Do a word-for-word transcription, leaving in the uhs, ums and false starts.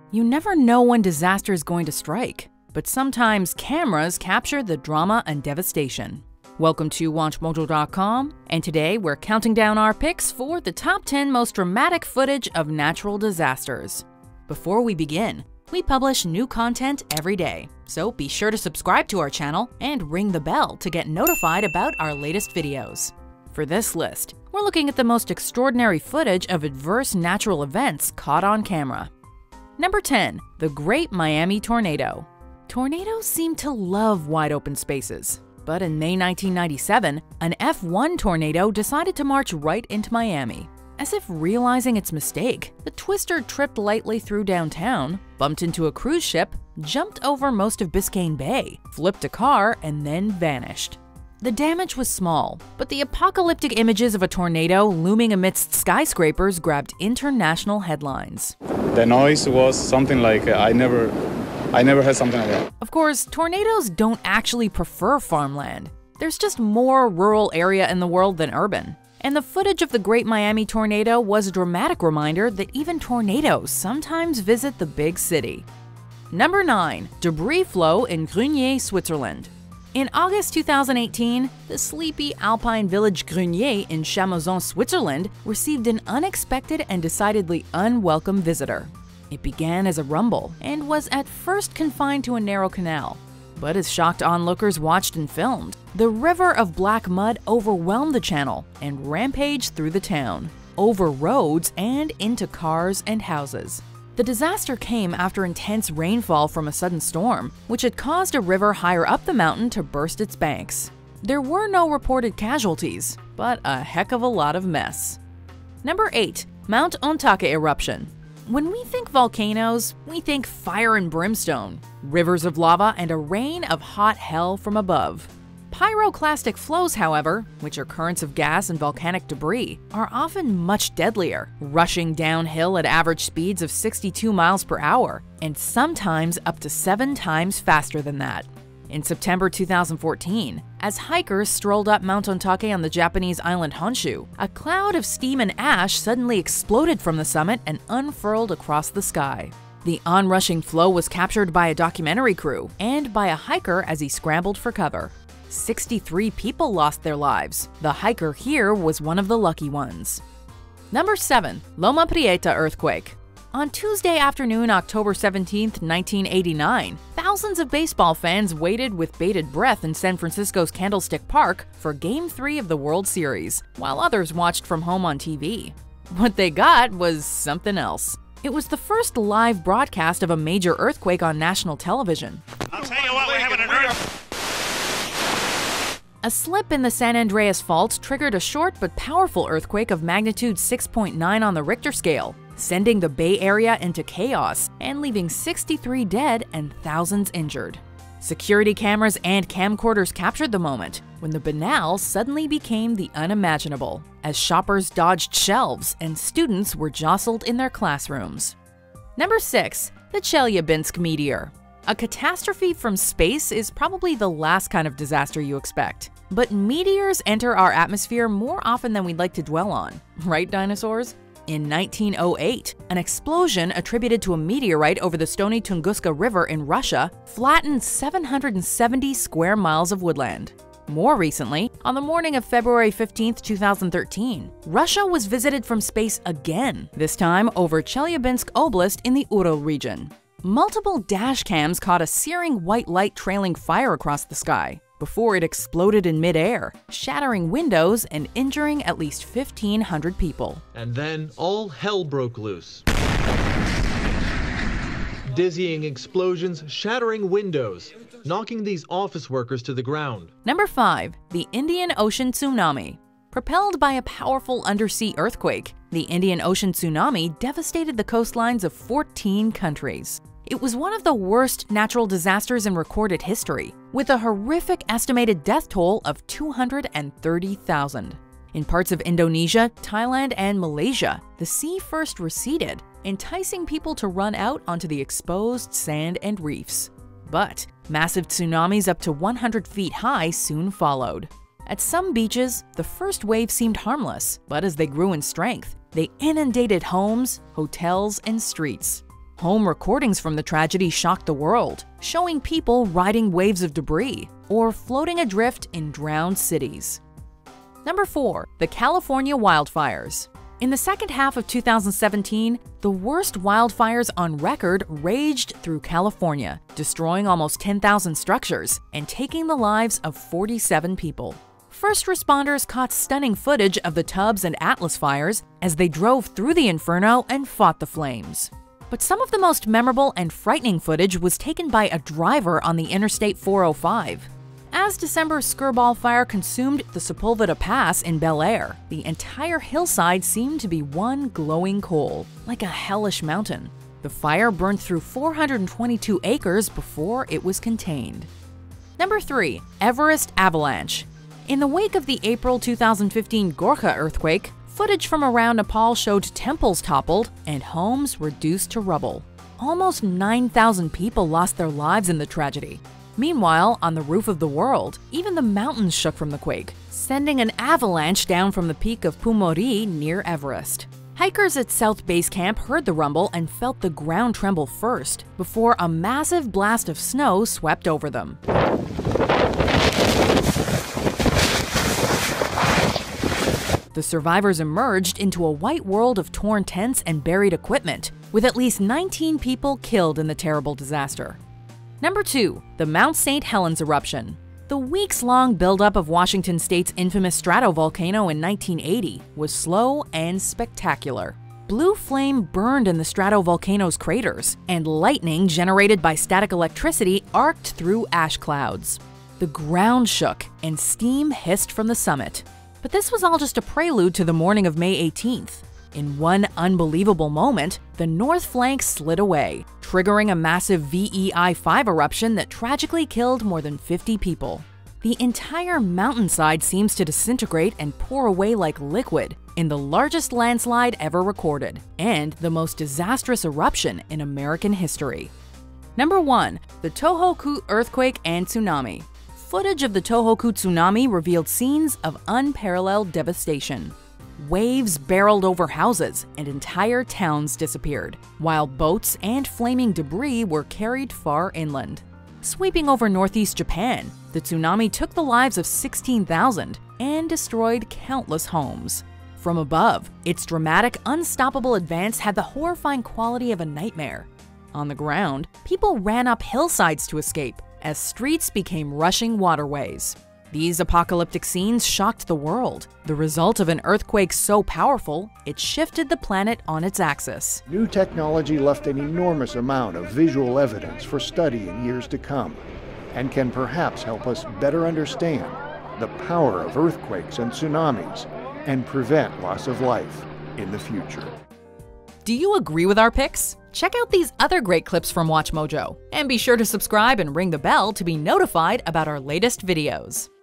You never know when disaster is going to strike, but sometimes cameras capture the drama and devastation. Welcome to Watch Mojo dot com, and today we're counting down our picks for the top ten most dramatic footage of natural disasters. Before we begin, we publish new content every day, so be sure to subscribe to our channel and ring the bell to get notified about our latest videos. For this list, we're looking at the most extraordinary footage of adverse natural events caught on camera. Number ten. The Great Miami Tornado. Tornadoes seem to love wide open spaces, but in May nineteen ninety-seven, an F one tornado decided to march right into Miami. As if realizing its mistake, the twister tripped lightly through downtown, bumped into a cruise ship, jumped over most of Biscayne Bay, flipped a car, and then vanished. The damage was small, but the apocalyptic images of a tornado looming amidst skyscrapers grabbed international headlines. The noise was something like uh, I never, I never had something like that. Of course, tornadoes don't actually prefer farmland. There's just more rural area in the world than urban. And the footage of the Great Miami Tornado was a dramatic reminder that even tornadoes sometimes visit the big city. Number nine. Debris flow in Grunier, Switzerland. In August two thousand eighteen, the sleepy alpine village Grunier in Chamazon, Switzerland, received an unexpected and decidedly unwelcome visitor. It began as a rumble and was at first confined to a narrow canal. But as shocked onlookers watched and filmed, the river of black mud overwhelmed the channel and rampaged through the town, over roads and into cars and houses. The disaster came after intense rainfall from a sudden storm, which had caused a river higher up the mountain to burst its banks. There were no reported casualties, but a heck of a lot of mess. Number eight. Mount Ontake eruption. When we think volcanoes, we think fire and brimstone, rivers of lava, and a rain of hot hell from above. Pyroclastic flows, however, which are currents of gas and volcanic debris, are often much deadlier, rushing downhill at average speeds of sixty-two miles per hour, and sometimes up to seven times faster than that. In September two thousand fourteen, as hikers strolled up Mount Ontake on the Japanese island Honshu, a cloud of steam and ash suddenly exploded from the summit and unfurled across the sky. The onrushing flow was captured by a documentary crew and by a hiker as he scrambled for cover. sixty-three people lost their lives. The hiker here was one of the lucky ones. Number seven. Loma Prieta earthquake. On Tuesday afternoon, October seventeenth, nineteen eighty-nine, thousands of baseball fans waited with bated breath in San Francisco's Candlestick Park for Game three of the World Series, while others watched from home on T V. What they got was something else. It was the first live broadcast of a major earthquake on national television. I'll tell you what, we're having an earthquake. A slip in the San Andreas Fault triggered a short but powerful earthquake of magnitude six point nine on the Richter scale, sending the Bay Area into chaos and leaving sixty-three dead and thousands injured. Security cameras and camcorders captured the moment when the banal suddenly became the unimaginable, as shoppers dodged shelves and students were jostled in their classrooms. Number six. The Chelyabinsk meteor. A catastrophe from space is probably the last kind of disaster you expect. But meteors enter our atmosphere more often than we'd like to dwell on. Right, dinosaurs? In nineteen oh eight, an explosion attributed to a meteorite over the Stony Tunguska River in Russia flattened seven hundred seventy square miles of woodland. More recently, on the morning of February fifteenth, two thousand thirteen, Russia was visited from space again, this time over Chelyabinsk Oblast in the Ural region. Multiple dash cams caught a searing white light trailing fire across the sky before it exploded in midair, shattering windows and injuring at least fifteen hundred people. And then all hell broke loose. Dizzying explosions shattering windows, knocking these office workers to the ground. Number five. The Indian Ocean tsunami. Propelled by a powerful undersea earthquake, the Indian Ocean tsunami devastated the coastlines of fourteen countries. It was one of the worst natural disasters in recorded history, with a horrific estimated death toll of two hundred thirty thousand. In parts of Indonesia, Thailand, and Malaysia, the sea first receded, enticing people to run out onto the exposed sand and reefs. But massive tsunamis up to one hundred feet high soon followed. At some beaches, the first wave seemed harmless, but as they grew in strength, they inundated homes, hotels, and streets. Home recordings from the tragedy shocked the world, showing people riding waves of debris or floating adrift in drowned cities. Number four. The California wildfires. In the second half of two thousand seventeen, the worst wildfires on record raged through California, destroying almost ten thousand structures and taking the lives of forty-seven people. First responders caught stunning footage of the Tubbs and Atlas fires as they drove through the inferno and fought the flames. But some of the most memorable and frightening footage was taken by a driver on the Interstate four oh five. As December's Skirball fire consumed the Sepulveda Pass in Bel Air, the entire hillside seemed to be one glowing coal, like a hellish mountain. The fire burned through four hundred twenty-two acres before it was contained. Number three. Everest avalanche. In the wake of the April two thousand fifteen Gorkha earthquake, footage from around Nepal showed temples toppled and homes reduced to rubble. Almost nine thousand people lost their lives in the tragedy. Meanwhile, on the roof of the world, even the mountains shook from the quake, sending an avalanche down from the peak of Pumori near Everest. Hikers at South Base Camp heard the rumble and felt the ground tremble first, before a massive blast of snow swept over them. The survivors emerged into a white world of torn tents and buried equipment, with at least nineteen people killed in the terrible disaster. Number two. The Mount Saint Helens eruption. The weeks-long buildup of Washington State's infamous stratovolcano in nineteen eighty was slow and spectacular. Blue flame burned in the stratovolcano's craters, and lightning generated by static electricity arced through ash clouds. The ground shook, and steam hissed from the summit. But this was all just a prelude to the morning of May eighteenth. In one unbelievable moment, the north flank slid away, triggering a massive V E I five eruption that tragically killed more than fifty people. The entire mountainside seems to disintegrate and pour away like liquid in the largest landslide ever recorded, and the most disastrous eruption in American history. Number one. The Tohoku earthquake and tsunami. Footage of the Tohoku tsunami revealed scenes of unparalleled devastation. Waves barreled over houses and entire towns disappeared, while boats and flaming debris were carried far inland. Sweeping over northeast Japan, the tsunami took the lives of sixteen thousand and destroyed countless homes. From above, its dramatic, unstoppable advance had the horrifying quality of a nightmare. On the ground, people ran up hillsides to escape, as streets became rushing waterways. These apocalyptic scenes shocked the world, the result of an earthquake so powerful it shifted the planet on its axis. New technology left an enormous amount of visual evidence for study in years to come, and can perhaps help us better understand the power of earthquakes and tsunamis and prevent loss of life in the future. Do you agree with our picks? Check out these other great clips from WatchMojo, and be sure to subscribe and ring the bell to be notified about our latest videos.